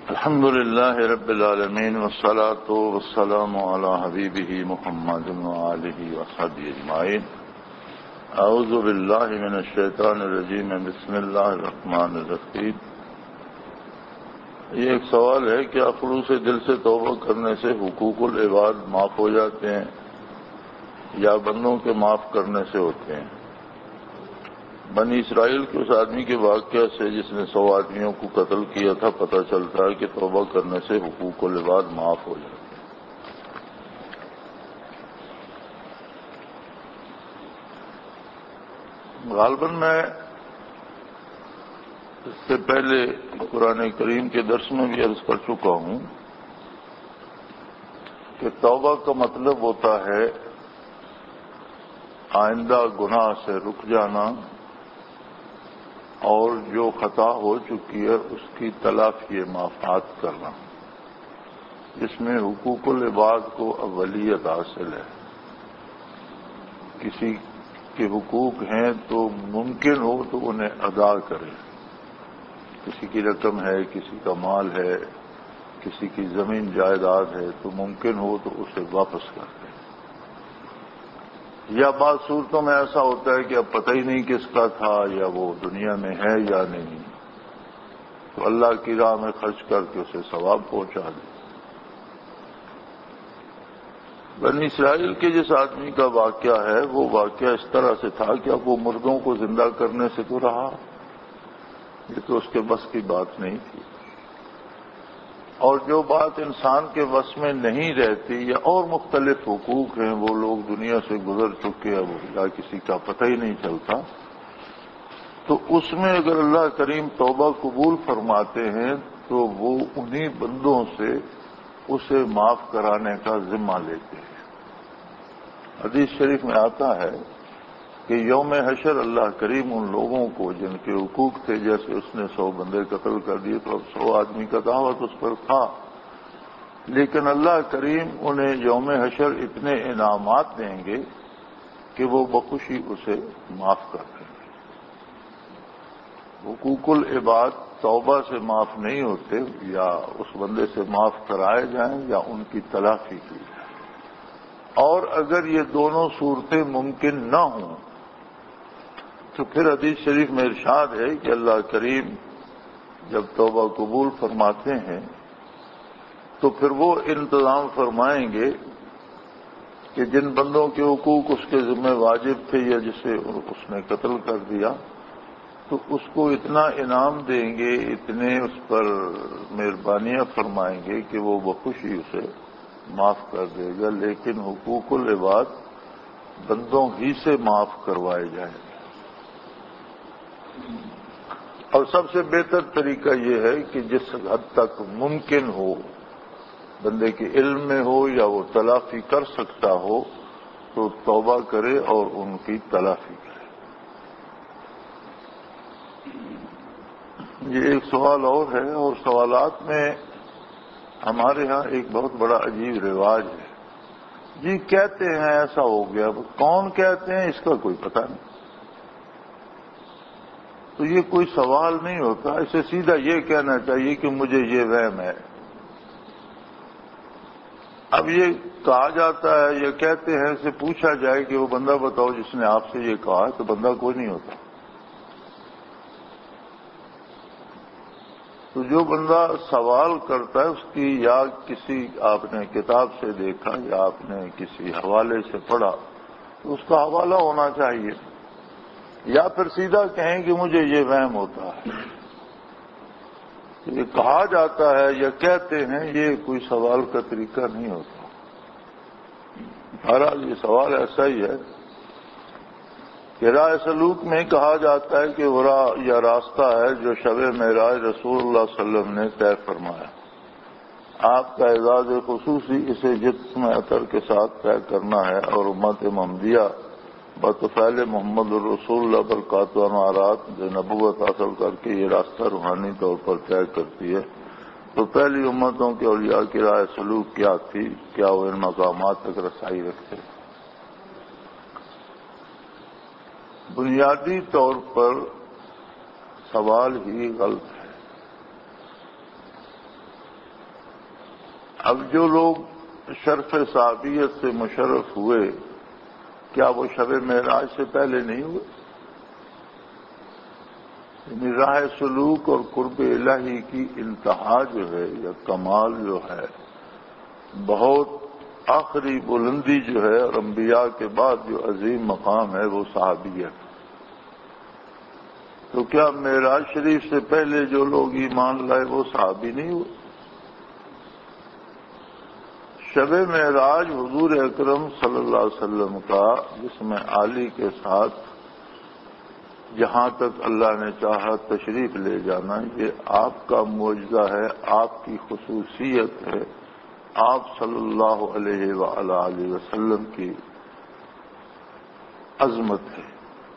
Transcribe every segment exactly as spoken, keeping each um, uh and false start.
الحمد للہ رب العالمین والصلاة والسلام علی حبیبہ محمد وآلہ وصحبہ اجمعین. اعوذ باللہ من الشیطان الرجیم. بسم اللہ الرحمن الرحیم. یہ ایک سوال ہے کہ خلوص دل سے توبہ کرنے سے حقوق العباد معاف ہو جاتے ہیں یا بندوں کے معاف کرنے سے ہوتے ہیں؟ بنی اسرائیل کے اس آدمی کے واقعہ سے جس نے سو آدمیوں کو قتل کیا تھا پتہ چلتا ہے کہ توبہ کرنے سے حقوق العباد معاف ہو جاتے ہیں. غالباً میں اس سے پہلے قرآن کریم کے درس میں بھی عرض کر چکا ہوں کہ توبہ کا مطلب ہوتا ہے آئندہ گناہ سے رک جانا اور جو خطا ہو چکی ہے اس کی تلافی معافات کرنا. اس میں حقوق العباد کو اولیت حاصل ہے. کسی کے حقوق ہیں تو ممکن ہو تو انہیں ادا کرے. کسی کی رقم ہے، کسی کا مال ہے، کسی کی زمین جائیداد ہے تو ممکن ہو تو اسے واپس کر دے. یا بعض صورتوں میں ایسا ہوتا ہے کہ اب پتہ ہی نہیں کس کا تھا یا وہ دنیا میں ہے یا نہیں، تو اللہ کی راہ میں خرچ کر کے اسے ثواب پہنچا دے. بنی اسرائیل کے جس آدمی کا واقعہ ہے وہ واقعہ اس طرح سے تھا کہ اب وہ مردوں کو زندہ کرنے سے تو رہا، یہ تو اس کے بس کی بات نہیں تھی. اور جو بات انسان کے بس میں نہیں رہتی یا اور مختلف حقوق ہیں وہ لوگ دنیا سے گزر چکے ہیں یا کسی کا پتہ ہی نہیں چلتا، تو اس میں اگر اللہ کریم توبہ قبول فرماتے ہیں تو وہ انہی بندوں سے اسے معاف کرانے کا ذمہ لیتے ہیں. حدیث شریف میں آتا ہے کہ یوم حشر اللہ کریم ان لوگوں کو جن کے حقوق تھے، جیسے اس نے سو بندے قتل کر دیے تو اب سو آدمی کا دعوت اس پر تھا، لیکن اللہ کریم انہیں یوم حشر اتنے انعامات دیں گے کہ وہ بخوشی اسے معاف کر دیں گے. حقوق العباد توبہ سے معاف نہیں ہوتے، یا اس بندے سے معاف کرائے جائیں یا ان کی تلافی کی جائے. اور اگر یہ دونوں صورتیں ممکن نہ ہوں تو پھر حدیث شریف میں ارشاد ہے کہ اللہ کریم جب توبہ قبول فرماتے ہیں تو پھر وہ انتظام فرمائیں گے کہ جن بندوں کے حقوق اس کے ذمہ واجب تھے یا جسے اس نے قتل کر دیا تو اس کو اتنا انعام دیں گے، اتنے اس پر مہربانیاں فرمائیں گے کہ وہ بخوشی اسے معاف کر دے گا. لیکن حقوق العباد بندوں ہی سے معاف کروائے جائیں گے. اور سب سے بہتر طریقہ یہ ہے کہ جس حد تک ممکن ہو، بندے کے علم میں ہو یا وہ تلافی کر سکتا ہو تو توبہ کرے اور ان کی تلافی کرے. یہ ایک سوال اور ہے، اور سوالات میں ہمارے ہاں ایک بہت بڑا عجیب رواج ہے. جی کہتے ہیں ایسا ہو گیا، کون کہتے ہیں اس کا کوئی پتہ نہیں. تو یہ کوئی سوال نہیں ہوتا، اسے سیدھا یہ کہنا چاہیے کہ مجھے یہ وہم ہے. اب یہ کہا جاتا ہے یا کہتے ہیں، اسے پوچھا جائے کہ وہ بندہ بتاؤ جس نے آپ سے یہ کہا، تو بندہ کوئی نہیں ہوتا. تو جو بندہ سوال کرتا ہے اس کی یا کسی آپ نے کتاب سے دیکھا یا آپ نے کسی حوالے سے پڑھا تو اس کا حوالہ ہونا چاہیے، یا پھر سیدھا کہیں کہ مجھے یہ وہم ہوتا ہے. یہ کہا جاتا ہے یا کہتے ہیں، یہ کوئی سوال کا طریقہ نہیں ہوتا. بہرحال یہ سوال ایسا ہی ہے کہ راہ سلوک میں کہا جاتا ہے کہ وہ راہ یا راستہ ہے جو شب معراج رسول اللہ صلی اللہ علیہ وسلم نے طے فرمایا. آپ کا اعزاز خصوصی اسے جسم عطر کے ساتھ طے کرنا ہے، اور امت محمدیہ بطفیل محمد الرسول اللہ برکاتہ انوارات جو نبوت حاصل کر کے یہ راستہ روحانی طور پر طے کرتی ہے. تو پہلی امتوں کے اولیاء کی راہ سلوک کیا تھی؟ کیا وہ ان مقامات تک رسائی رکھتے؟ بنیادی طور پر سوال ہی غلط ہے. اب جو لوگ شرف صحابیت سے مشرف ہوئے، کیا وہ شب معراج سے پہلے نہیں ہوئے؟ یعنی راہ سلوک اور قرب الہی کی انتہا جو ہے یا کمال جو ہے، بہت آخری بلندی جو ہے، اور انبیاء کے بعد جو عظیم مقام ہے وہ صحابیت۔ تو کیا معراج شریف سے پہلے جو لوگ ایمان لائے وہ صحابی نہیں ہوئے؟ شب معراج حضور اکرم صلی اللہ علیہ وسلم کا جسم عالی کے ساتھ جہاں تک اللہ نے چاہا تشریف لے جانا، یہ آپ کا معجزہ ہے، آپ کی خصوصیت ہے، آپ صلی اللہ علیہ وآلہ وسلم کی عظمت ہے۔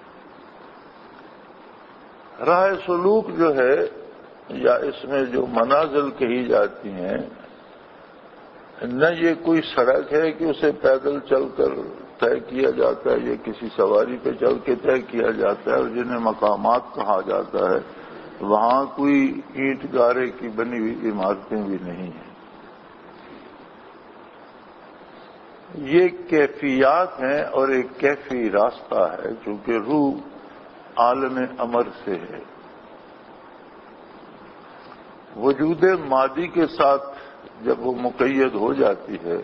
راہ سلوک جو ہے یا اس میں جو منازل کہی جاتی ہیں، نہ یہ کوئی سڑک ہے کہ اسے پیدل چل کر طے کیا جاتا ہے، یہ کسی سواری پہ چل کے طے کیا جاتا ہے، اور جنہیں مقامات کہا جاتا ہے وہاں کوئی اینٹ گارے کی بنی ہوئی عمارتیں بھی نہیں ہیں۔ یہ کیفیات ہیں اور ایک کیفی راستہ ہے، چونکہ روح عالم امر سے ہے، وجود مادی کے ساتھ جب وہ مقید ہو جاتی ہے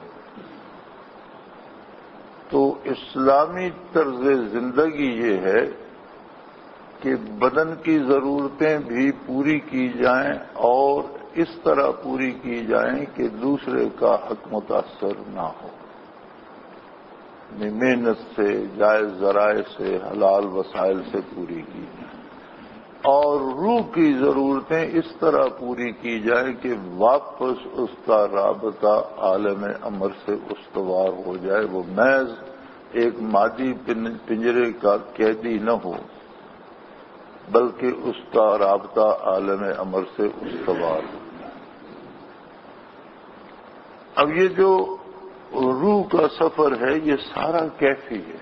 تو اسلامی طرز زندگی یہ ہے کہ بدن کی ضرورتیں بھی پوری کی جائیں اور اس طرح پوری کی جائیں کہ دوسرے کا حق متاثر نہ ہو، محنت سے، جائز ذرائع سے، حلال وسائل سے پوری کی جائیں، اور روح کی ضرورتیں اس طرح پوری کی جائیں کہ واپس اس کا رابطہ عالم امر سے استوار ہو جائے، وہ محض ایک مادی پنجرے کا قیدی نہ ہو بلکہ اس کا رابطہ عالم امر سے استوار ہو جائے۔ اب یہ جو روح کا سفر ہے یہ سارا کیفی ہے،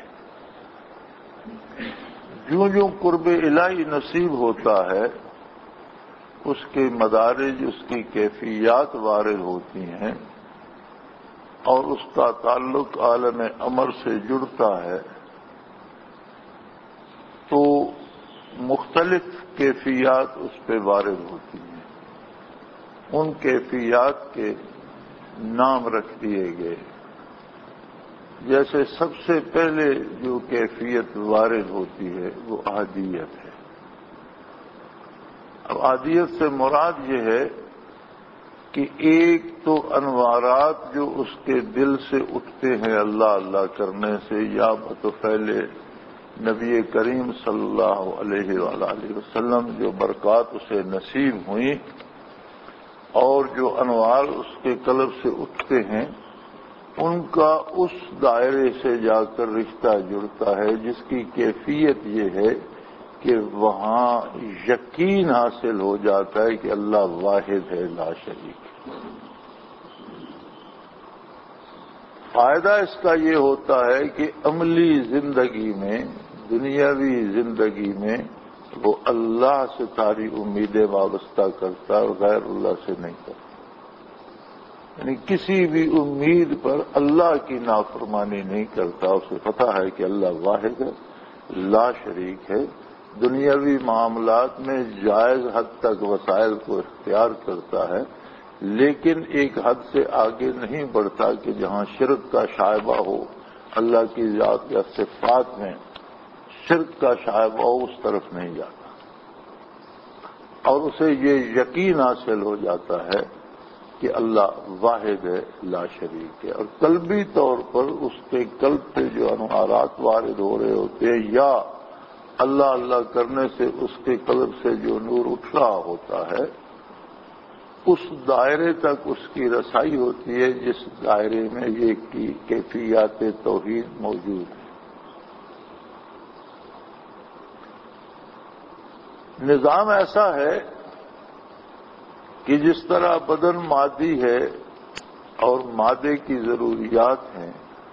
جو جو قرب الہی نصیب ہوتا ہے اس کے مدارج، اس کی کیفیات وارد ہوتی ہیں اور اس کا تعلق عالم امر سے جڑتا ہے، تو مختلف کیفیات اس پہ وارد ہوتی ہیں، ان کیفیات کے نام رکھ دیے گئے۔ جیسے سب سے پہلے جو کیفیت وارد ہوتی ہے وہ احدیت ہے۔ اب احدیت سے مراد یہ ہے کہ ایک تو انوارات جو اس کے دل سے اٹھتے ہیں اللہ اللہ کرنے سے، یا بطفیل نبی کریم صلی اللہ علیہ وآلہ وسلم جو برکات اسے نصیب ہوئیں اور جو انوار اس کے قلب سے اٹھتے ہیں، ان کا اس دائرے سے جا کر رشتہ جڑتا ہے جس کی کیفیت یہ ہے کہ وہاں یقین حاصل ہو جاتا ہے کہ اللہ واحد ہے، لا شریک ہے۔ فائدہ اس کا یہ ہوتا ہے کہ عملی زندگی میں، دنیاوی زندگی میں وہ اللہ سے ساری امیدیں وابستہ کرتا ہے اور غیر اللہ سے نہیں کرتا، یعنی کسی بھی امید پر اللہ کی نافرمانی نہیں کرتا، اسے پتہ ہے کہ اللہ واحد ہے، لا شریک ہے، دنیاوی معاملات میں جائز حد تک وسائل کو اختیار کرتا ہے، لیکن ایک حد سے آگے نہیں بڑھتا کہ جہاں شرک کا شائبہ ہو، اللہ کی ذات یا صفات میں شرک کا شائبہ ہو اس طرف نہیں جاتا، اور اسے یہ یقین حاصل ہو جاتا ہے کہ اللہ واحد ہے، لا شریک ہے، اور قلبی طور پر اس کے قلب پہ جو انوارات وارد ہو رہے ہوتے ہیں یا اللہ اللہ کرنے سے اس کے قلب سے جو نور اٹھ رہا ہوتا ہے، اس دائرے تک اس کی رسائی ہوتی ہے جس دائرے میں یہ کی کیفیات توحید موجود ہیں۔ نظام ایسا ہے کہ جس طرح بدن مادی ہے اور مادے کی ضروریات ہیں،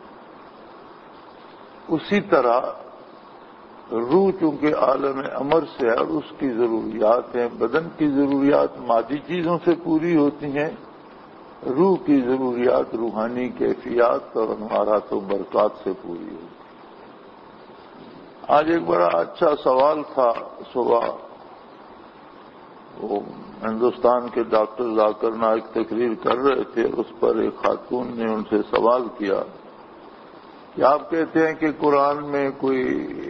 اسی طرح روح چونکہ عالم امر سے ہے اور اس کی ضروریات ہیں، بدن کی ضروریات مادی چیزوں سے پوری ہوتی ہیں، روح کی ضروریات روحانی کیفیات اور انوارات و برکات سے پوری ہوگی۔ آج ایک بڑا اچھا سوال تھا صبح، وہ ہندوستان کے ڈاکٹر ذاکر نائک تقریر کر رہے تھے، اس پر ایک خاتون نے ان سے سوال کیا کہ آپ کہتے ہیں کہ قرآن میں کوئی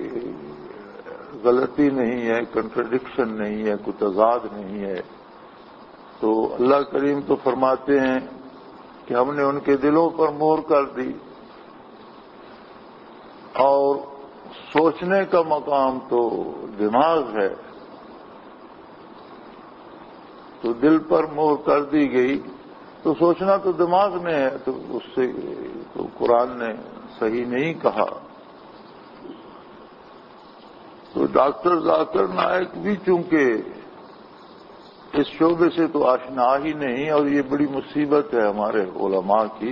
غلطی نہیں ہے، کنٹرڈکشن نہیں ہے، کوئی تضاد نہیں ہے، تو اللہ کریم تو فرماتے ہیں کہ ہم نے ان کے دلوں پر مہر کر دی اور سوچنے کا مقام تو دماغ ہے، تو دل پر مہر کر دی گئی تو سوچنا تو دماغ میں ہے، تو اس سے تو قرآن نے صحیح نہیں کہا۔ تو ڈاکٹر ذاکر نائک بھی چونکہ اس شعبے سے تو آشنا ہی نہیں، اور یہ بڑی مصیبت ہے ہمارے علماء کی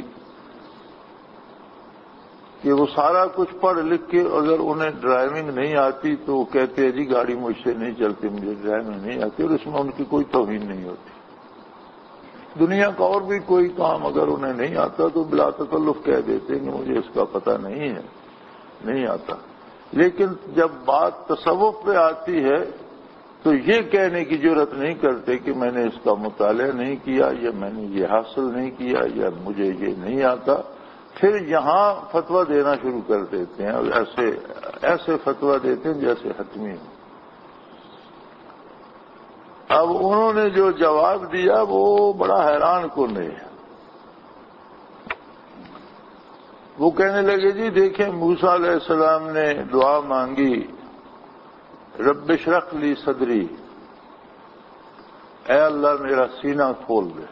کہ وہ سارا کچھ پڑھ لکھ کے اگر انہیں ڈرائیونگ نہیں آتی تو وہ کہتے ہیں جی گاڑی مجھ سے نہیں چلتی، مجھے ڈرائیونگ نہیں آتی، اور اس میں ان کی کوئی توہین نہیں ہوتی۔ دنیا کا اور بھی کوئی کام اگر انہیں نہیں آتا تو بلا تکلف کہہ دیتے ہیں کہ مجھے اس کا پتہ نہیں ہے، نہیں آتا۔ لیکن جب بات تصوف پہ آتی ہے تو یہ کہنے کی جرات نہیں کرتے کہ میں نے اس کا مطالعہ نہیں کیا، یا میں نے یہ حاصل نہیں کیا، یا مجھے یہ نہیں آتا، پھر یہاں فتویٰ دینا شروع کر دیتے ہیں، اور ایسے ایسے فتویٰ دیتے ہیں جیسے حتمی ہو۔ اب انہوں نے جو جواب دیا وہ بڑا حیران کن ہے۔ وہ کہنے لگے جی دیکھیں موسیٰ علیہ السلام نے دعا مانگی رب اشرح لی صدری، اے اللہ میرا سینہ کھول دے۔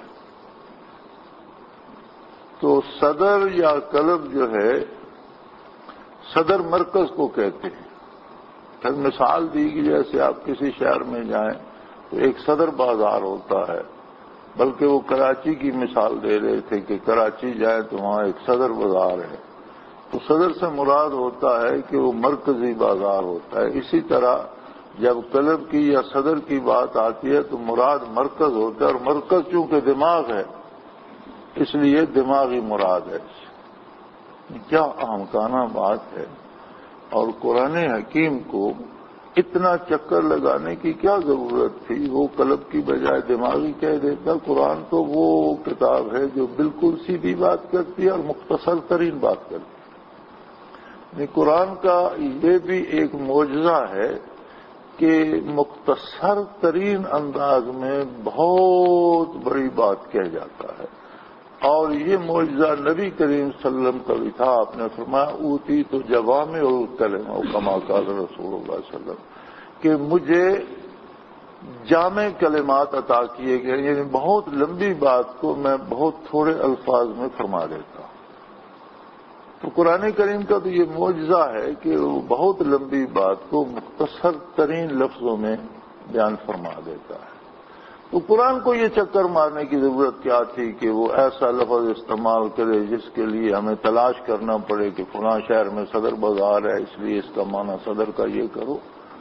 تو صدر یا قلب جو ہے، صدر مرکز کو کہتے ہیں۔ پھر مثال دی کہ جیسے آپ کسی شہر میں جائیں تو ایک صدر بازار ہوتا ہے، بلکہ وہ کراچی کی مثال دے رہے تھے کہ کراچی جائیں تو وہاں ایک صدر بازار ہے، تو صدر سے مراد ہوتا ہے کہ وہ مرکزی بازار ہوتا ہے۔ اسی طرح جب قلب کی یا صدر کی بات آتی ہے تو مراد مرکز ہوتا ہے، اور مرکز چونکہ دماغ ہے اس لیے دماغی مراد ہے۔ کیا احمقانہ بات ہے، اور قرآن حکیم کو اتنا چکر لگانے کی کیا ضرورت تھی؟ وہ قلب کی بجائے دماغی کہہ دیتا۔ قرآن تو وہ کتاب ہے جو بالکل سیدھی بات کرتی ہے اور مختصر ترین بات کرتی ہے۔ قرآن کا یہ بھی ایک معجزہ ہے کہ مختصر ترین انداز میں بہت بڑی بات کہہ جاتا ہے، اور یہ معجزہ نبی کریم صلی اللہ علیہ وسلم کا بھی تھا۔ آپ نے فرمایا اوتی تو جوامع الکلم او کما قال رسول اللہ صلی اللہ علیہ وسلم، کہ مجھے جامع کلمات عطا کیے گئے، یعنی بہت لمبی بات کو میں بہت تھوڑے الفاظ میں فرما دیتا ہوں۔ تو قرآن کریم کا تو یہ معجزہ ہے کہ وہ بہت لمبی بات کو مختصر ترین لفظوں میں بیان فرما دیتا ہے۔ تو قرآن کو یہ چکر مارنے کی ضرورت کیا تھی کہ وہ ایسا لفظ استعمال کرے جس کے لیے ہمیں تلاش کرنا پڑے کہ فلاں شہر میں صدر بازار ہے اس لیے اس کا معنی صدر کا یہ کرو۔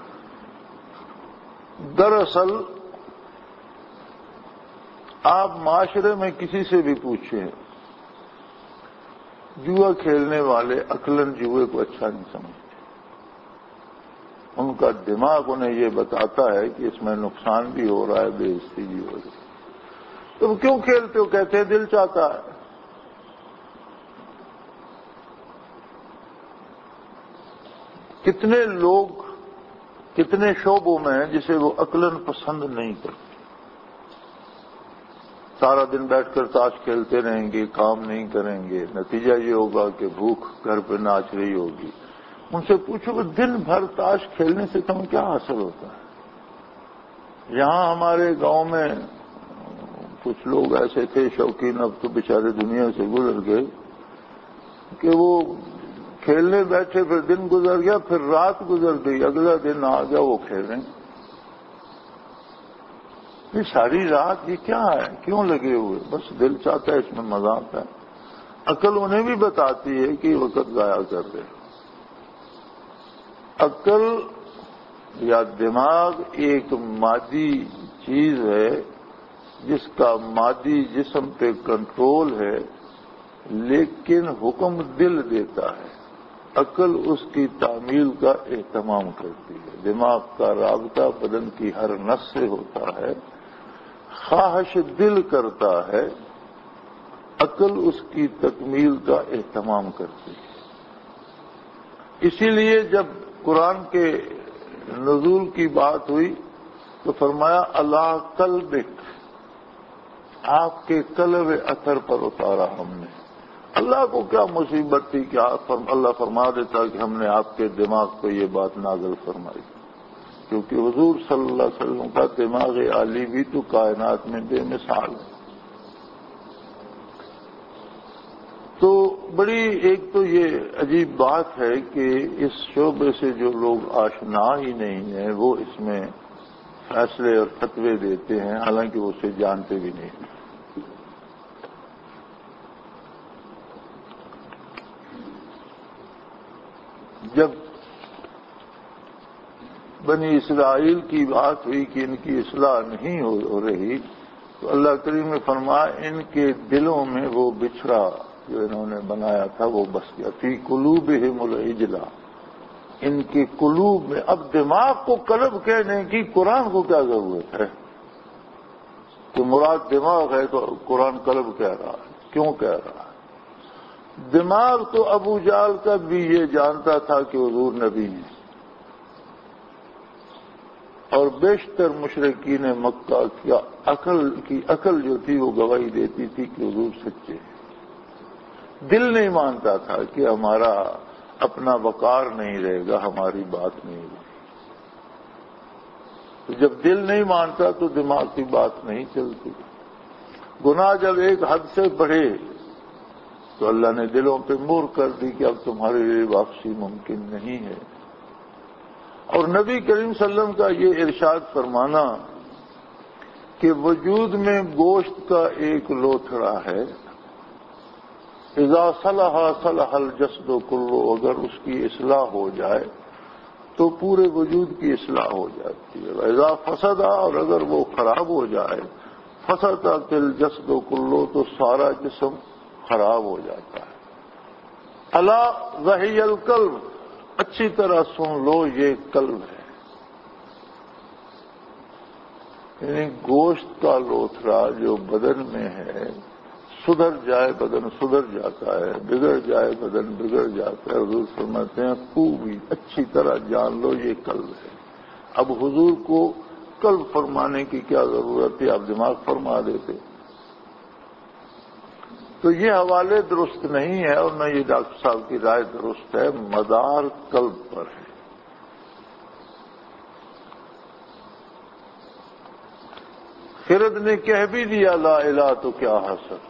دراصل آپ معاشرے میں کسی سے بھی پوچھیں، جوا کھیلنے والے عقلاً جوئے کو اچھا نہیں سمجھتے۔ ان کا دماغ انہیں یہ بتاتا ہے کہ اس میں نقصان بھی ہو رہا ہے، بے عزتی بھی ہو رہی ہے۔ تم کیوں کھیلتے ہو؟ کہتے ہیں دل چاہتا ہے۔ کتنے لوگ کتنے شعبوں میں ہیں جسے وہ عقلاً پسند نہیں کرتے، سارا دن بیٹھ کر تاش کھیلتے رہیں گے، کام نہیں کریں گے، نتیجہ یہ ہوگا کہ بھوک گھر پہ ناچ رہی ہوگی۔ ان سے پوچھو کہ دن بھر تاش کھیلنے سے تمہیں کیا حاصل ہوتا ہے؟ یہاں ہمارے گاؤں میں کچھ لوگ ایسے تھے شوقین، اب تو بیچارے دنیا سے گزر گئے، کہ وہ کھیلنے بیٹھے، پھر دن گزر گیا، پھر رات گزر گئی، اگلا دن آ گیا وہ کھیل رہے ہیں۔ یہ ساری رات یہ کیا ہے؟ کیوں لگے ہوئے؟ بس دل چاہتا ہے، اس میں مزہ آتا ہے۔ عقل انہیں بھی بتاتی ہے کہ وقت ضائع کر رہے۔ عقل یا دماغ ایک مادی چیز ہے جس کا مادی جسم پہ کنٹرول ہے، لیکن حکم دل دیتا ہے، عقل اس کی تعمیل کا اہتمام کرتی ہے۔ دماغ کا رابطہ بدن کی ہر نس سے ہوتا ہے، خواہش دل کرتا ہے، عقل اس کی تکمیل کا اہتمام کرتی ہے۔ اسی لیے جب قرآن کے نزول کی بات ہوئی تو فرمایا اللہ قلبک، آپ کے قلب اثر پر اتارا ہم نے۔ اللہ کو کیا مصیبت تھی کہ اللہ فرما دیتا کہ ہم نے آپ کے دماغ پہ یہ بات نازل فرمائی، کیونکہ حضور صلی اللہ علیہ وسلم کا دماغ عالی بھی تو کائنات میں بے مثال ہے۔ تو بڑی ایک تو یہ عجیب بات ہے کہ اس شعبے سے جو لوگ آشنا ہی نہیں ہیں وہ اس میں فیصلے اور فتوے دیتے ہیں، حالانکہ وہ اسے جانتے بھی نہیں۔ جب بنی اسرائیل کی بات ہوئی کہ ان کی اصلاح نہیں ہو رہی تو اللہ کریم نے فرمایا ان کے دلوں میں وہ بچھڑا جو انہوں نے بنایا تھا وہ بس گیا، فی قلوبہم العجلہ، ان کے قلوب میں۔ اب دماغ کو قلب کہنے کی قرآن کو کیا ضرورت ہے کہ مراد دماغ ہے تو قرآن قلب کہہ رہا ہے، کیوں کہہ رہا ہے؟ دماغ تو ابو جہل کا بھی یہ جانتا تھا کہ حضور نبی ہیں، اور بیشتر مشرکین مکہ کی عقل کی عقل جو تھی وہ گواہی دیتی تھی کہ حضور سچے ہیں۔ دل نہیں مانتا تھا کہ ہمارا اپنا وقار نہیں رہے گا، ہماری بات نہیں ہوگی۔ تو جب دل نہیں مانتا تو دماغ کی بات نہیں چلتی۔ گناہ جب ایک حد سے بڑھے تو اللہ نے دلوں پہ مہر کر دی کہ اب تمہارے لیے واپسی ممکن نہیں ہے۔ اور نبی کریم صلی اللہ علیہ وسلم کا یہ ارشاد فرمانا کہ وجود میں گوشت کا ایک لوتھڑا ہے، اذا صلح صلح الجسد کلہ، اگر اس کی اصلاح ہو جائے تو پورے وجود کی اصلاح ہو جاتی ہے، اذا فسد، اور اگر وہ خراب ہو جائے، فسد الجسد کلہ، تو سارا جسم خراب ہو جاتا ہے۔ الا وحی القلب، اچھی طرح سن لو یہ قلب ہے، یعنی گوشت کا لوتھڑا جو بدن میں ہے، سدھر جائے بدن سدھر جاتا ہے، بگڑ جائے بدن بگڑ جاتا ہے۔ حضور فرماتے ہیں خوبی اچھی طرح جان لو یہ قلب ہے۔ اب حضور کو قلب فرمانے کی کیا ضرورت تھی، آپ دماغ فرما دیتے۔ تو یہ حوالے درست نہیں ہے، اور نہ یہ ڈاکٹر صاحب کی رائے درست ہے، مدار قلب پر ہے۔ خرد نے کہہ بھی دیا لا الہ تو کیا حاصل،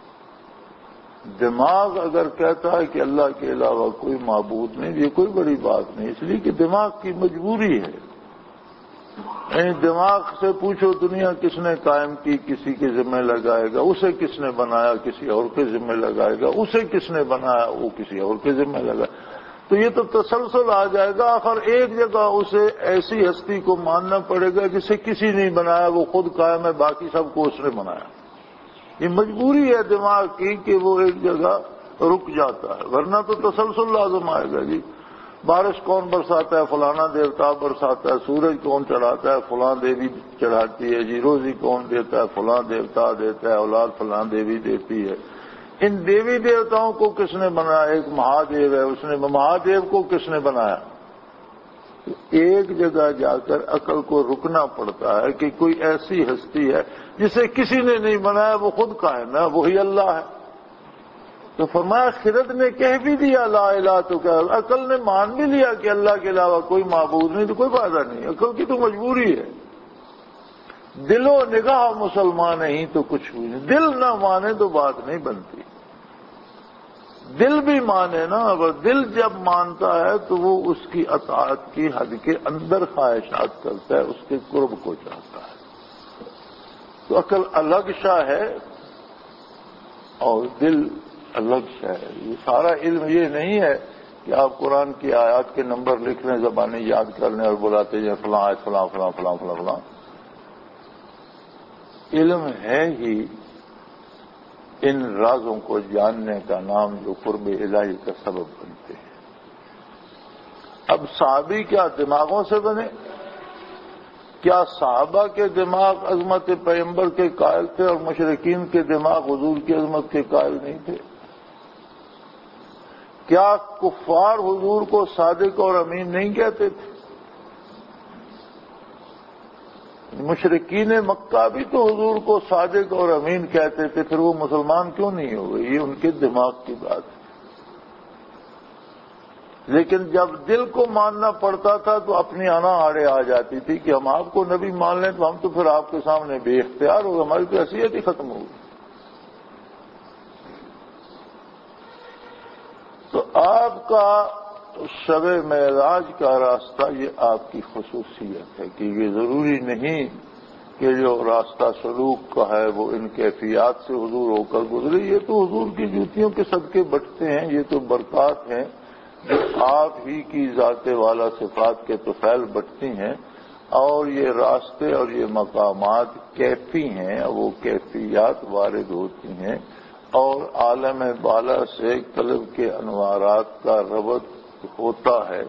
دماغ اگر کہتا ہے کہ اللہ کے علاوہ کوئی معبود نہیں، یہ کوئی بڑی بات نہیں، اس لیے کہ دماغ کی مجبوری ہے۔ یعنی دماغ سے پوچھو دنیا کس نے قائم کی، کسی کے ذمہ لگائے گا، اسے کس نے بنایا کسی اور کے ذمہ لگائے گا، اسے کس نے بنایا وہ کسی اور کے ذمہ لگائے، تو یہ تو تسلسل آ جائے گا۔ آخر ایک جگہ اسے ایسی ہستی کو ماننا پڑے گا جسے کسی نے بنایا، وہ خود قائم ہے، باقی سب کو اس نے بنایا۔ یہ مجبوری ہے دماغ کی کہ وہ ایک جگہ رک جاتا ہے، ورنہ تو تسلسل لازم آئے گا۔ جی بارش کون برساتا ہے، فلانا دیوتا برساتا ہے، سورج کون چڑھاتا ہے، فلاں دیوی چڑھاتی ہے، جی روزی کون دیتا ہے، فلاں دیوتا دیتا ہے، اولاد فلاں دیوی دیتی ہے۔ ان دیوی دیوتاؤں کو کس نے بنایا؟ ایک مہادیو ہے، اس نے مہادیو کو کس نے بنایا؟ ایک جگہ جا کر عقل کو رکنا پڑتا ہے کہ کوئی ایسی ہستی ہے جسے کسی نے نہیں بنایا، وہ خود قائم ہے، وہی اللہ ہے۔ تو فرمایا خرد نے کہہ بھی دیا لا الہ تو کیا، عقل نے مان بھی لیا کہ اللہ کے علاوہ کوئی معبود نہیں، تو کوئی فائدہ نہیں، عقل کی تو مجبوری ہے۔ دل و نگاہ مسلمان ہی تو کچھ بھی نہیں، دل نہ مانے تو بات نہیں بنتی، دل بھی مانے نا، اگر دل جب مانتا ہے تو وہ اس کی اطاعت کی حد کے اندر خواہشات کرتا ہے، اس کے قرب کو چاہتا ہے۔ تو عقل الگ شاہ ہے اور دل الگ شاہ ہے۔ یہ سارا علم یہ نہیں ہے کہ آپ قرآن کی آیات کے نمبر لکھ لیں، زبانیں یاد کر لیں اور بلاتے جائیں فلاں آیت فلاں فلاں فلاں فلاں فلاں۔ علم ہے ہی ان رازوں کو جاننے کا نام جو قرب الہی کا سبب بنتے ہیں۔ اب صحابی کیا دماغوں سے بنے؟ کیا صحابہ کے دماغ عظمت پیغمبر کے قائل تھے اور مشرکین کے دماغ حضور کی عظمت کے قائل نہیں تھے؟ کیا کفار حضور کو صادق اور امین نہیں کہتے تھے؟ مشرکین مکہ بھی تو حضور کو صادق اور امین کہتے تھے، پھر وہ مسلمان کیوں نہیں ہو گئے؟ یہ ان کے دماغ کی بات ہے۔ لیکن جب دل کو ماننا پڑتا تھا تو اپنی انا آڑے آ جاتی تھی کہ ہم آپ کو نبی مان لیں تو ہم تو پھر آپ کے سامنے بے اختیار ہو گئے، ہماری تو حیثیت ہی ختم ہوگی۔ تو آپ کا شب معراج کا راستہ یہ آپ کی خصوصیت ہے کہ یہ ضروری نہیں کہ جو راستہ سلوک کا ہے وہ ان کیفیات سے حضور ہو کر گزرے، یہ تو حضور کی جوتیوں کے صدقے بٹتے ہیں، یہ تو برکات ہیں جو آپ ہی کی ذات والا صفات کے طفیل بٹتی ہیں، اور یہ راستے اور یہ مقامات کیفی ہیں، وہ کیفیات وارد ہوتی ہیں، اور عالم بالا سے قلب کے انوارات کا ربط ہوتا ہے۔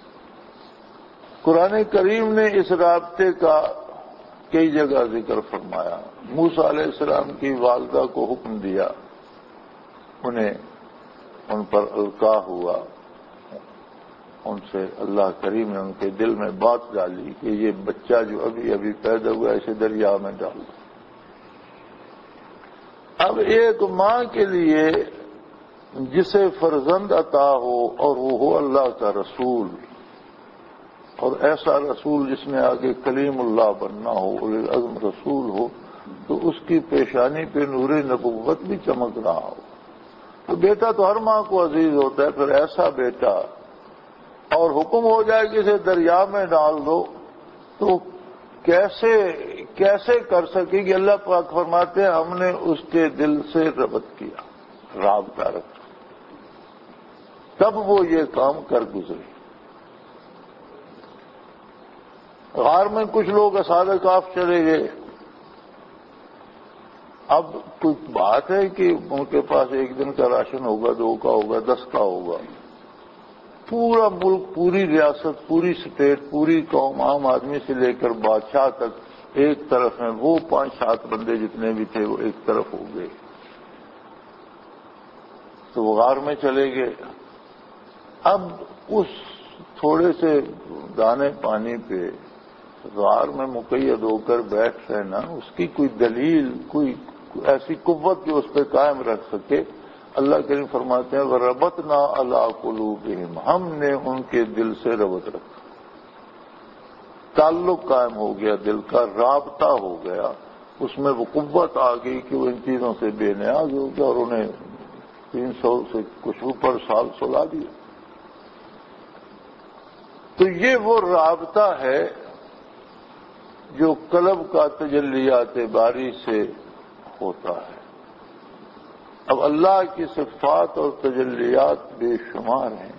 قرآن کریم نے اس رابطے کا کئی جگہ ذکر فرمایا۔ موسیٰ علیہ السلام کی والدہ کو حکم دیا، انہیں ان پر القاء ہوا، ان سے اللہ کریم نے ان کے دل میں بات ڈالی کہ یہ بچہ جو ابھی ابھی پیدا ہوا اسے دریا میں ڈال دو۔ اب ایک ماں کے لیے جسے فرزند عطا ہو اور وہ ہو اللہ کا رسول، اور ایسا رسول جس میں آگے کلیم اللہ بننا ہو، اولی العزم رسول ہو، تو اس کی پیشانی پہ نور نبوت بھی چمک رہا ہو۔ تو بیٹا تو ہر ماں کو عزیز ہوتا ہے، پھر ایسا بیٹا اور حکم ہو جائے کہ اسے دریا میں ڈال دو، تو کیسے کیسے کر سکے کہ اللہ پاک فرماتے ہیں ہم نے اس کے دل سے ربط کیا، رابطہ رکھا، تب وہ یہ کام کر گزرے۔ غار میں کچھ لوگ اصحاب کہف چلے گئے۔ اب کوئی بات ہے کہ ان کے پاس ایک دن کا راشن ہوگا، دو کا ہوگا، دس کا ہوگا؟ پورا ملک، پوری ریاست، پوری اسٹیٹ، پوری قوم، عام آدمی سے لے کر بادشاہ تک ایک طرف ہیں، وہ پانچ سات بندے جتنے بھی تھے وہ ایک طرف ہو گئے۔ تو وہ غار میں چلے گئے۔ اب اس تھوڑے سے دانے پانی پہ غار میں مقید ہو کر بیٹھ رہنا، اس کی کوئی دلیل، کوئی ایسی قوت جو اس پہ قائم رکھ سکے؟ اللہ کریم فرماتے ہیں وَرَبَطْنَا عَلَىٰ قُلُوبِهِمْ، ہم نے ان کے دل سے ربط رکھا، تعلق قائم ہو گیا، دل کا رابطہ ہو گیا، اس میں وہ قوت آ گئی کہ وہ ان چیزوں سے بے نیاز ہو گیا، اور انہیں تین سو سے کچھ اوپر سال سلا دیا۔ تو یہ وہ رابطہ ہے جو قلب کا تجلیات باری سے ہوتا ہے۔ اب اللہ کی صفات اور تجلیات بے شمار ہیں،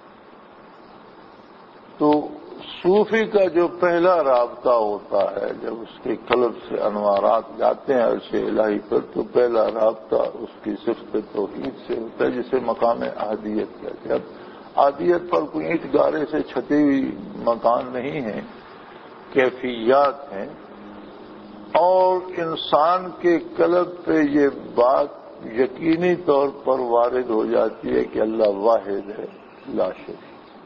تو صوفی کا جو پہلا رابطہ ہوتا ہے جب اس کے قلب سے انوارات جاتے ہیں عرش الہی پر، تو پہلا رابطہ اس کی صفت توحید سے ہوتا ہے، جسے مقام احدیت کہتے ہیں۔ اب احدیت پر کوئی اینٹ گارے سے چھتی ہوئی مکان نہیں ہے، کیفیات ہیں، اور انسان کے قلب پہ یہ بات یقینی طور پر وارد ہو جاتی ہے کہ اللہ واحد ہے، لا شریک۔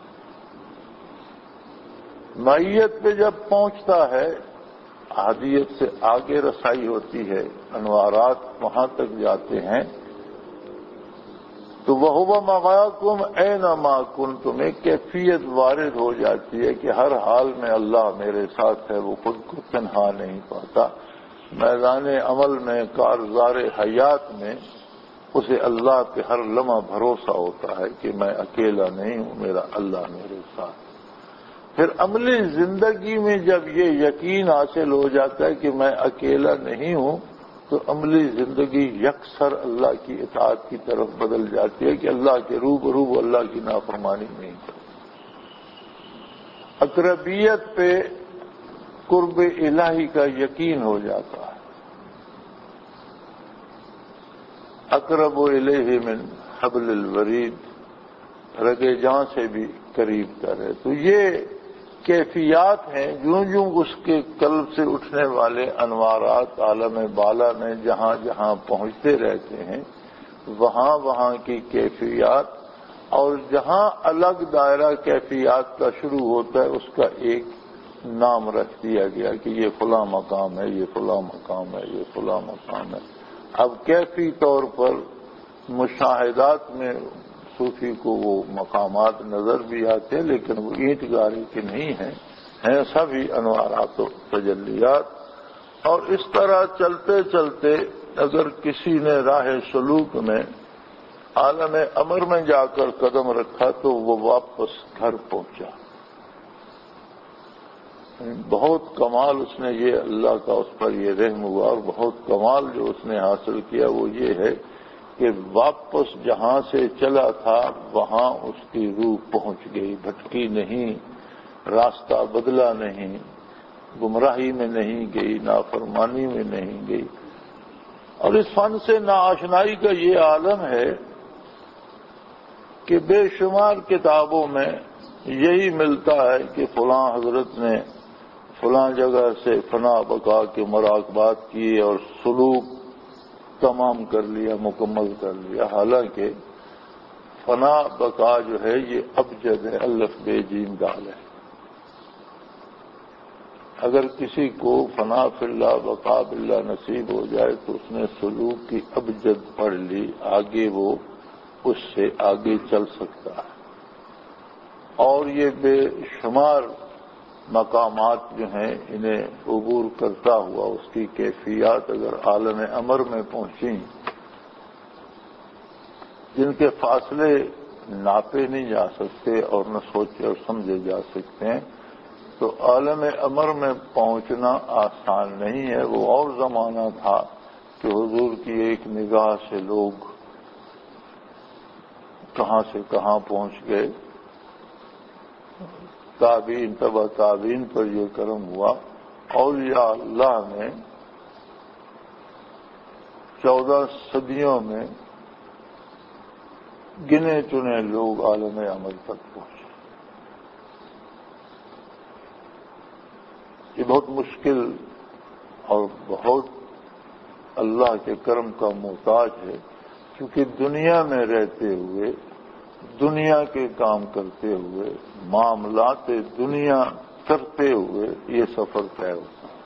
معیت پہ جب پہنچتا ہے، احدیت سے آگے رسائی ہوتی ہے، انوارات وہاں تک جاتے ہیں، تو وَهُوَ مَعَكُمْ أَيْنَمَا كُنتُمْ، ایک کیفیت وارد ہو جاتی ہے کہ ہر حال میں اللہ میرے ساتھ ہے، وہ خود کو تنہا نہیں پاتا۔ میدان عمل میں، کارزار حیات میں اسے اللہ پہ ہر لمحہ بھروسہ ہوتا ہے کہ میں اکیلا نہیں ہوں، میرا اللہ میرے ساتھ۔ پھر عملی زندگی میں جب یہ یقین حاصل ہو جاتا ہے کہ میں اکیلا نہیں ہوں، تو عملی زندگی یکسر اللہ کی اطاعت کی طرف بدل جاتی ہے کہ اللہ کے روبرو اللہ کی نافرمانی نہیں کرتی۔ اقربیت پہ قرب الہی کا یقین ہو جاتا ہے، اقرب الیہ من حبل الورید، رگے جاں سے بھی قریب تر ہے۔ تو یہ کیفیات ہیں، جوں جوں اس کے قلب سے اٹھنے والے انوارات عالم بالا میں جہاں جہاں پہنچتے رہتے ہیں، وہاں وہاں کی کیفیات، اور جہاں الگ دائرہ کیفیات کا شروع ہوتا ہے اس کا ایک نام رکھ دیا گیا کہ یہ فلاں مقام ہے، یہ فلاں مقام ہے، یہ فلاں مقام ہے۔ اب کیفی طور پر مشاہدات میں صوفی کو وہ مقامات نظر بھی آتے ہیں، لیکن وہ اینٹ گاری کے نہیں ہیں، ہیں سبھی انوارات و تجلیات۔ اور اس طرح چلتے چلتے اگر کسی نے راہ سلوک میں عالم امر میں جا کر قدم رکھا تو وہ واپس گھر پہنچا۔ بہت کمال اس نے، یہ اللہ کا اس پر یہ رحم ہوا، اور بہت کمال جو اس نے حاصل کیا وہ یہ ہے کہ واپس جہاں سے چلا تھا وہاں اس کی روح پہنچ گئی، بھٹکی نہیں، راستہ بدلا نہیں، گمراہی میں نہیں گئی، نافرمانی میں نہیں گئی۔ اور اس فن سے ناآشنائی کا یہ عالم ہے کہ بے شمار کتابوں میں یہی ملتا ہے کہ فلاں حضرت نے فلاں جگہ سے فنا بقا کے مراقبات کیے اور سلوک تمام کر لیا، مکمل کر لیا، حالانکہ فنا بقا جو ہے یہ ابجد ہے، الف بے جیم دال ہے۔ اگر کسی کو فنا فی اللہ بقا باللہ نصیب ہو جائے تو اس نے سلوک کی ابجد پڑھ لی، آگے وہ اس سے آگے چل سکتا ہے۔ اور یہ بے شمار مقامات جو ہیں انہیں عبور کرتا ہوا اس کی کیفیات اگر عالم امر میں پہنچیں جن کے فاصلے ناپے نہیں جا سکتے اور نہ سوچے اور سمجھے جا سکتے ہیں، تو عالم امر میں پہنچنا آسان نہیں ہے۔ وہ اور زمانہ تھا کہ حضور کی ایک نگاہ سے لوگ کہاں سے کہاں پہنچ گئے۔ تابعین تبع تابعین پر یہ کرم ہوا، اولیاء اللہ نے چودہ صدیوں میں گنے چنے لوگ عالم عمل تک پہنچے۔ یہ بہت مشکل اور بہت اللہ کے کرم کا محتاج ہے، کیونکہ دنیا میں رہتے ہوئے، دنیا کے کام کرتے ہوئے، معاملات دنیا کرتے ہوئے یہ سفر طے ہوتا ہے۔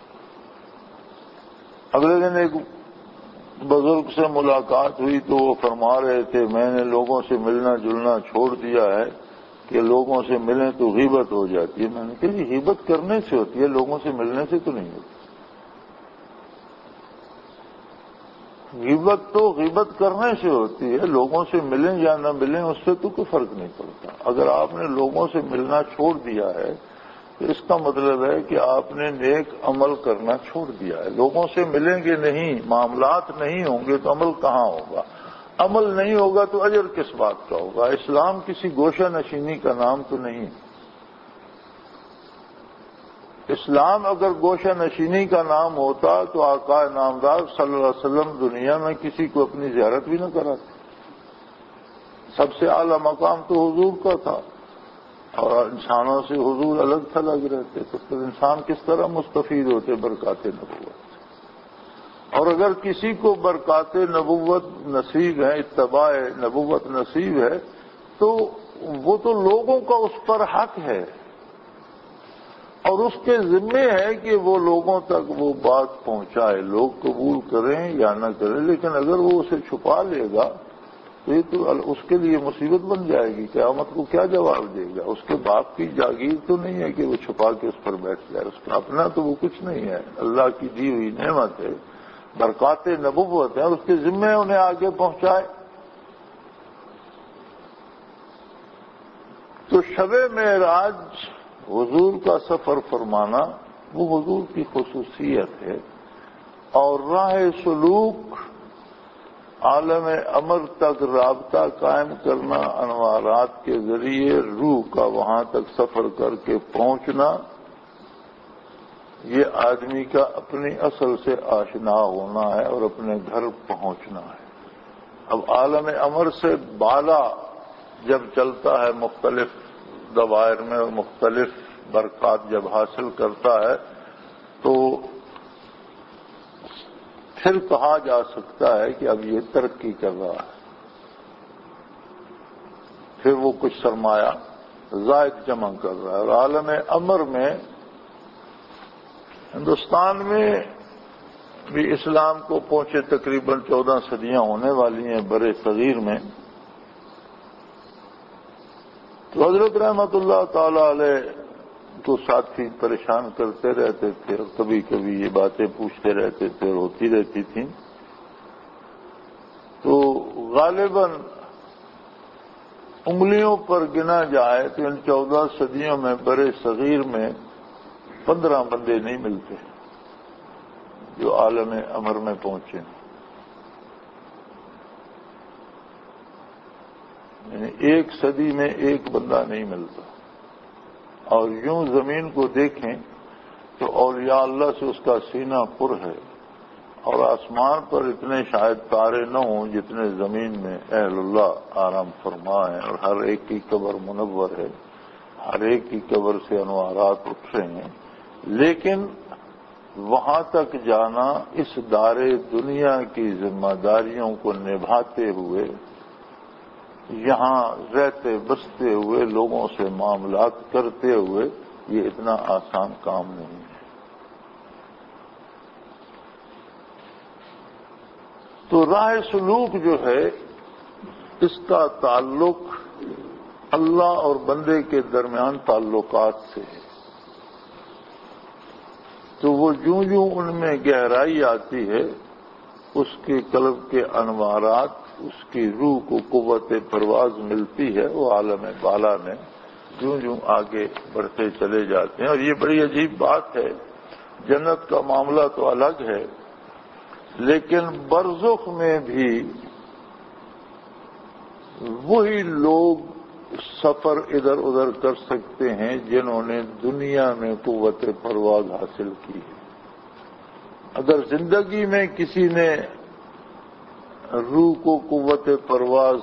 اگلے دن ایک بزرگ سے ملاقات ہوئی تو وہ فرما رہے تھے میں نے لوگوں سے ملنا جلنا چھوڑ دیا ہے کہ لوگوں سے ملیں تو غیبت ہو جاتی ہے۔ میں نے کہا یہ غیبت کرنے سے ہوتی ہے، لوگوں سے ملنے سے تو نہیں ہوتی۔ غیبت تو غیبت کرنے سے ہوتی ہے، لوگوں سے ملیں یا نہ ملیں اس سے تو کوئی فرق نہیں پڑتا۔ اگر آپ نے لوگوں سے ملنا چھوڑ دیا ہے تو اس کا مطلب ہے کہ آپ نے نیک عمل کرنا چھوڑ دیا ہے۔ لوگوں سے ملیں گے نہیں، معاملات نہیں ہوں گے تو عمل کہاں ہوگا؟ عمل نہیں ہوگا تو اجر کس بات کا ہوگا؟ اسلام کسی گوشہ نشینی کا نام تو نہیں۔ اسلام اگر گوشہ نشینی کا نام ہوتا تو آقا نامدار صلی اللہ علیہ وسلم دنیا میں کسی کو اپنی زیارت بھی نہ کراتے۔ سب سے اعلیٰ مقام تو حضور کا تھا، اور انسانوں سے حضور الگ تھلگ رہتے، تو پھر انسان کس طرح مستفید ہوتے برکات نبوت؟ اور اگر کسی کو برکات نبوت نصیب ہے، اتباع نبوت نصیب ہے، تو وہ تو لوگوں کا اس پر حق ہے اور اس کے ذمے ہے کہ وہ لوگوں تک وہ بات پہنچائے، لوگ قبول کریں یا نہ کریں۔ لیکن اگر وہ اسے چھپا لے گا تو یہ تو اس کے لیے مصیبت بن جائے گی، قیامت کو کیا جواب دے گا؟ اس کے باپ کی جاگیر تو نہیں ہے کہ وہ چھپا کے اس پر بیٹھ جائے، اس کا اپنا تو وہ کچھ نہیں ہے، اللہ کی دی ہوئی نعمت ہے، برکات نبوت ہے، اور اس کے ذمے انہیں آگے پہنچائے۔ تو شب معراج حضور کا سفر فرمانا وہ حضور کی خصوصیت ہے، اور راہ سلوک عالم امر تک رابطہ قائم کرنا، انوارات کے ذریعے روح کا وہاں تک سفر کر کے پہنچنا، یہ آدمی کا اپنی اصل سے آشنا ہونا ہے اور اپنے گھر پہنچنا ہے۔ اب عالم امر سے بالا جب چلتا ہے مختلف دوائر میں اور مختلف برکات جب حاصل کرتا ہے تو پھر کہا جا سکتا ہے کہ اب یہ ترقی کر رہا ہے، پھر وہ کچھ سرمایہ زائد جمع کر رہا ہے۔ اور عالم امر میں ہندوستان میں بھی اسلام کو پہنچے تقریباً چودہ صدیاں ہونے والی ہیں برے صغیر میں، تو حضرت رحمت اللہ تعالی علیہ کو ساتھی پریشان کرتے رہتے تھے اور کبھی کبھی یہ باتیں پوچھتے رہتے تھے اور ہوتی رہتی تھیں، تو غالباً انگلیوں پر گنا جائے تو ان چودہ صدیوں میں برے صغیر میں پندرہ بندے نہیں ملتے جو عالم امر میں پہنچے، یعنی ایک صدی میں ایک بندہ نہیں ملتا۔ اور یوں زمین کو دیکھیں تو اولیاء اللہ سے اس کا سینہ پر ہے، اور آسمان پر اتنے شاید تارے نہ ہوں جتنے زمین میں اہل اللہ آرام فرما ہے، اور ہر ایک کی قبر منور ہے، ہر ایک کی قبر سے انوارات اٹھ رہے ہیں، لیکن وہاں تک جانا اس دار دنیا کی ذمہ داریوں کو نبھاتے ہوئے، یہاں رہتے بستے ہوئے، لوگوں سے معاملات کرتے ہوئے، یہ اتنا آسان کام نہیں ہے۔ تو راہ سلوک جو ہے اس کا تعلق اللہ اور بندے کے درمیان تعلقات سے ہے، تو وہ جوں جوں ان میں گہرائی آتی ہے، اس کے قلب کے انوارات، اس کی روح کو قوت پرواز ملتی ہے، وہ عالم بالا میں جوں جوں آگے بڑھتے چلے جاتے ہیں۔ اور یہ بڑی عجیب بات ہے، جنت کا معاملہ تو الگ ہے، لیکن برزخ میں بھی وہی لوگ سفر ادھر ادھر کر سکتے ہیں جنہوں نے دنیا میں قوت پرواز حاصل کی ہے۔ اگر زندگی میں کسی نے روح کو قوت پرواز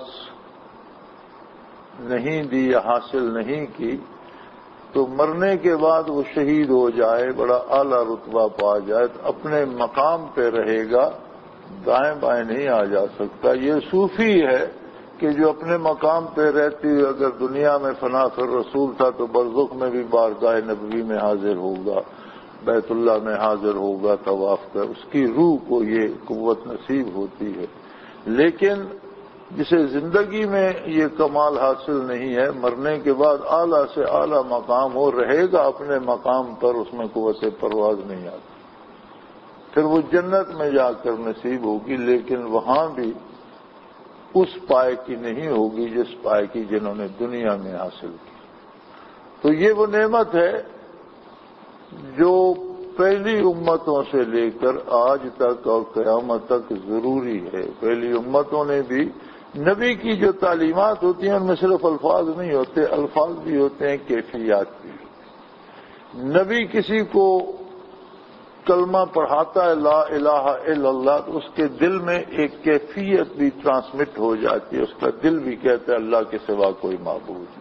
نہیں دی یا حاصل نہیں کی، تو مرنے کے بعد وہ شہید ہو جائے، بڑا اعلیٰ رتبہ پا جائے، تو اپنے مقام پہ رہے گا، دائیں بائیں نہیں آ جا سکتا۔ یہ صوفی ہے کہ جو اپنے مقام پہ رہتی ہوئی اگر دنیا میں فنا فر رسول تھا تو برزخ میں بھی بارگاہ نبوی میں حاضر ہوگا، بیت اللہ میں حاضر ہوگا طواف کر، اس کی روح کو یہ قوت نصیب ہوتی ہے۔ لیکن جسے زندگی میں یہ کمال حاصل نہیں ہے، مرنے کے بعد اعلیٰ سے اعلیٰ مقام ہو، رہے گا اپنے مقام پر، اس میں قوت پرواز نہیں آتی، پھر وہ جنت میں جا کر نصیب ہوگی، لیکن وہاں بھی اس پائے کی نہیں ہوگی جس پائے کی جنہوں نے دنیا میں حاصل کی۔ تو یہ وہ نعمت ہے جو پہلی امتوں سے لے کر آج تک اور قیامت تک ضروری ہے۔ پہلی امتوں نے بھی نبی کی جو تعلیمات ہوتی ہیں ان میں صرف الفاظ نہیں ہوتے، الفاظ بھی ہوتے ہیں، کیفیات بھی ہوتی ہیں۔ نبی کسی کو کلمہ پڑھاتا ہے لا الہ الا اللہ، تو اس کے دل میں ایک کیفیت بھی ٹرانسمٹ ہو جاتی ہے، اس کا دل بھی کہتا ہے اللہ کے سوا کوئی معبود نہیں۔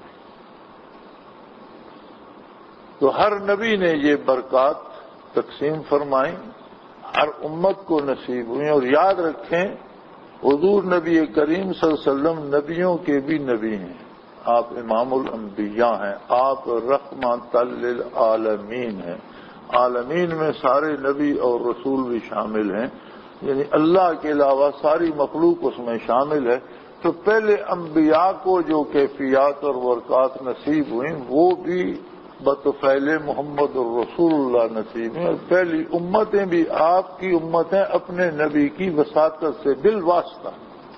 تو ہر نبی نے یہ برکات تقسیم فرمائیں، ہر امت کو نصیب ہوئی، اور یاد رکھیں حضور نبی کریم صلی اللہ علیہ وسلم نبیوں کے بھی نبی ہیں، آپ امام الانبیاء ہیں، آپ رحمت للعالمین ہیں، عالمین میں سارے نبی اور رسول بھی شامل ہیں، یعنی اللہ کے علاوہ ساری مخلوق اس میں شامل ہے۔ تو پہلے انبیاء کو جو کیفیات اور برکات نصیب ہوئیں وہ بھی بطفیل محمد الرسول اللہ نصیب ہیں، اور پہلی امتیں بھی آپ کی امتیں اپنے نبی کی وساطت سے بالواسطہ،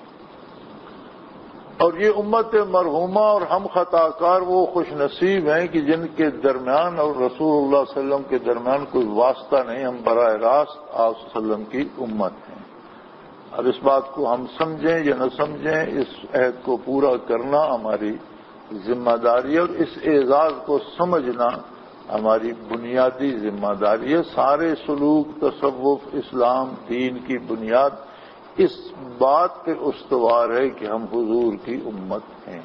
اور یہ امت مرحومہ اور ہم خطا کار وہ خوش نصیب ہیں کہ جن کے درمیان اور رسول اللہ صلی اللہ علیہ وسلم کے درمیان کوئی واسطہ نہیں، ہم براہ راست آپ صلی اللہ علیہ وسلم کی امت ہیں۔ اب اس بات کو ہم سمجھیں یا نہ سمجھیں، اس عہد کو پورا کرنا ہماری ذمہ داری ہے، اور اس اعزاز کو سمجھنا ہماری بنیادی ذمہ داری ہے۔ سارے سلوک، تصوف، اسلام، دین کی بنیاد اس بات پہ استوار ہے کہ ہم حضور کی امت ہیں۔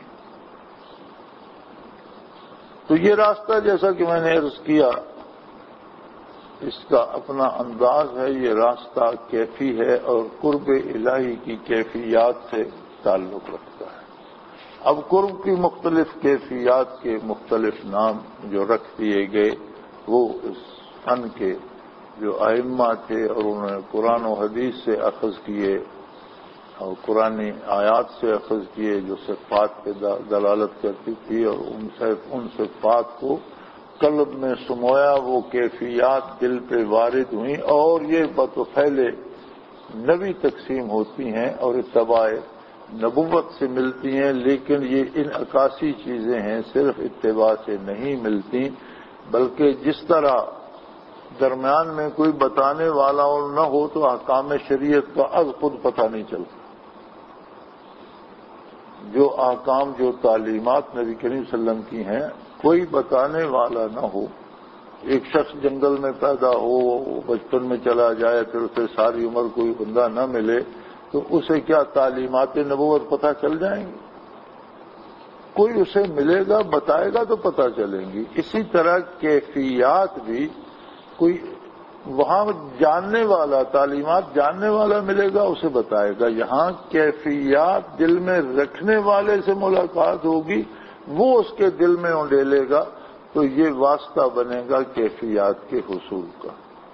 تو یہ راستہ جیسا کہ میں نے عرض کیا اس کا اپنا انداز ہے، یہ راستہ کیفی ہے اور قرب الہی کی کیفیات سے تعلق رکھتا ہے۔ اب قرب کی مختلف کیفیات کے مختلف نام جو رکھ دیے گئے وہ اس فن کے جو ائمہ تھے اور انہوں نے قرآن و حدیث سے اخذ کیے اور قرآنی آیات سے اخذ کیے جو صفات پہ دلالت کرتی تھی اور ان سے ان صفات کو قلب میں سمویا، وہ کیفیات دل پہ وارد ہوئیں اور یہ بطفیل نبی تقسیم ہوتی ہیں اور اتباع نبوت سے ملتی ہیں، لیکن یہ ان عکاسی چیزیں ہیں صرف اتباع سے نہیں ملتی، بلکہ جس طرح درمیان میں کوئی بتانے والا نہ ہو تو احکام شریعت کا از خود پتہ نہیں چلتا۔ جو احکام جو تعلیمات نبی کریم صلی اللہ علیہ وسلم کی ہیں کوئی بتانے والا نہ ہو، ایک شخص جنگل میں پیدا ہو، بچپن میں چلا جائے، پھر اسے ساری عمر کوئی بندہ نہ ملے تو اسے کیا تعلیمات نبوت پتہ چل جائیں گی؟ کوئی اسے ملے گا بتائے گا تو پتہ چلیں گی۔ اسی طرح کیفیات بھی کوئی وہاں جاننے والا، تعلیمات جاننے والا ملے گا اسے بتائے گا، یہاں کیفیات دل میں رکھنے والے سے ملاقات ہوگی، وہ اس کے دل میں اونڈیلے گا، تو یہ واسطہ بنے گا کیفیات کے حصول کا۔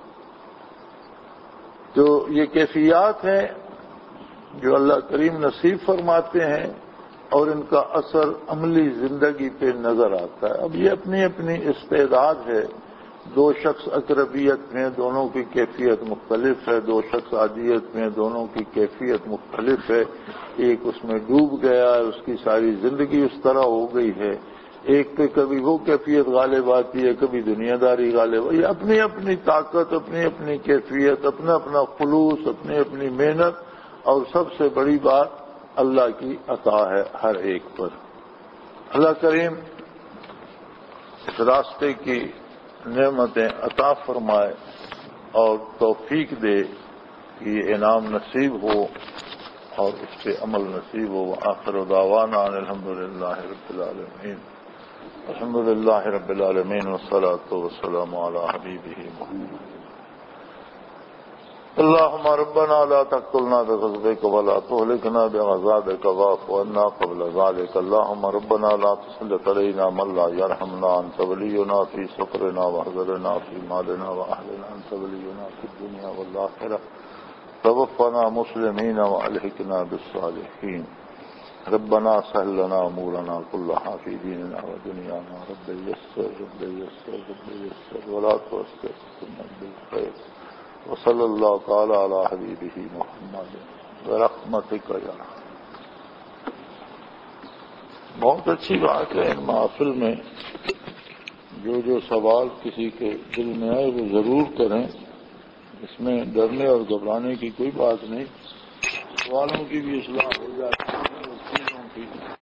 تو یہ کیفیات ہیں جو اللہ کریم نصیب فرماتے ہیں اور ان کا اثر عملی زندگی پہ نظر آتا ہے۔ اب یہ اپنی اپنی استعداد ہے، دو شخص اقربیت میں دونوں کی کیفیت مختلف ہے، دو شخص عادیت میں دونوں کی کیفیت مختلف ہے، ایک اس میں ڈوب گیا ہے، اس کی ساری زندگی اس طرح ہو گئی ہے، ایک پہ کبھی وہ کیفیت غالب آتی ہے، کبھی دنیا داری غالب، یہ اپنی اپنی طاقت، اپنی اپنی کیفیت، اپنا اپنا خلوص، اپنی اپنی محنت، اور سب سے بڑی بات اللہ کی عطا ہے ہر ایک پر۔ اللہ کریم اس راستے کی نعمتیں عطا فرمائے اور توفیق دے کہ یہ انعام نصیب ہو اور اس پہ عمل نصیب ہو۔ آخر دعوانا ان الحمد للہ رب العالمین، الحمد للہ رب العالمین والصلاۃ والسلام علی حبیبہ محمد۔ اللهم ربنا لا تقتلنا بغضبك ولا تهلكنا بعذابك واعف عنا قبل ذلك، اللهم ربنا لا تسلط علينا من لا يرحمنا، أنت ولينا في سفرنا واحذرنا في مالنا وأهلنا، أنت ولينا في الدنيا والآخرة، توفنا مسلمين وألحقنا بالصالحين، ربنا سهل لنا أمورنا كلها في ديننا ودنيانا، رب يسر رب يسر رب يسر ولا تعسر بالخير، وصلی اللہ تعالی علی حبیبہ محمد برحمتک یا ارحم۔ بہت اچھی بات ہے ان محافل میں جو جو سوال کسی کے دل میں آئے وہ ضرور کریں، اس میں ڈرنے اور گھبرانے کی کوئی بات نہیں، سوالوں کی بھی اصلاح ہو جاتی ہے اور چیزوں کی